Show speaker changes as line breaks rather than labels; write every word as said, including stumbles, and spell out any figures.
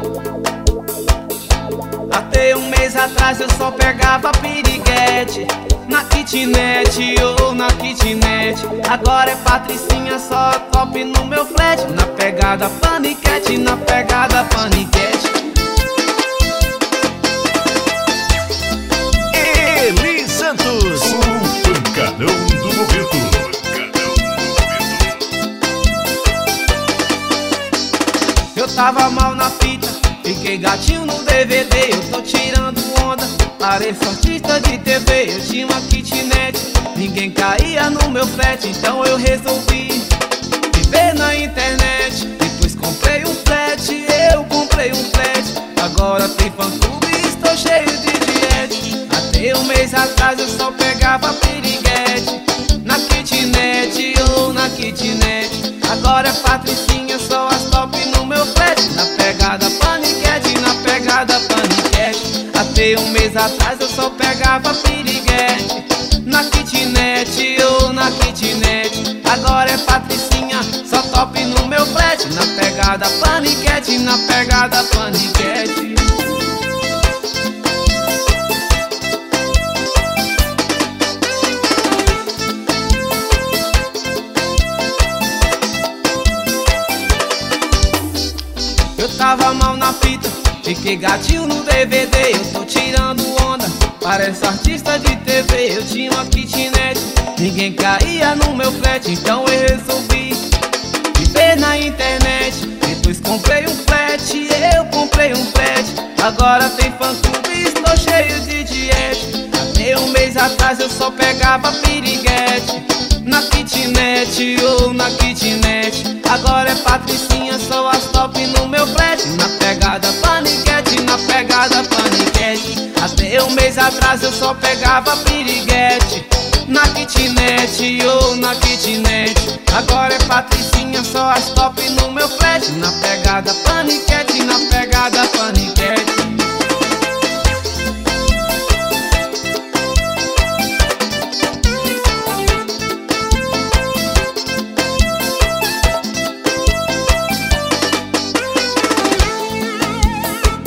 Até um mês atrás eu só pegava piriguete na kitnet ou na kitnet. Agora é Patricinha, só top no meu flat. Na pegada paniquete, na pegada paniquete.
Eli Santos,
o pancadão do momento.
Eu tava mal na fita, fiquei gatinho no D V D. Eu tô tirando onda, pareço artista de T V. Eu tinha uma kitnet, ninguém caía no meu flat. Então eu resolvi viver na internet. Depois comprei um flat, eu comprei um flat. Agora tem fã-clube e estou cheio de diete. Até um mês atrás eu só pegava piriguete na kitnet ou na kitnet. Agora é Patricinha, só as top no meu flat. Na pegada paniquete, na pegada paniquete. Até um mês atrás eu só pegava piriguete na kitnet ou na kitnet. Agora é Patricinha, só top no meu flat. Na pegada paniquete, na pegada paniquete. Eu tava mal na fita, fiquei gatinho no D V D. Eu tô tirando onda, parece artista de T V. Eu tinha uma kitnet, ninguém caía no meu flat. Então eu resolvi viver na internet. Depois comprei um flat, eu comprei um flat. Agora tem fã-clube, estou cheio de diete. Até um mês atrás eu só pegava piriguete na kitnet ou na kitnet. Agora é Patricinha, só as top no meu flat. Na pegada paniquete, na pegada paniquete. Até um mês atrás eu só pegava piriguete na kitnet ou na kitnet. Agora é Patricinha, só as top no meu flat. Na pegada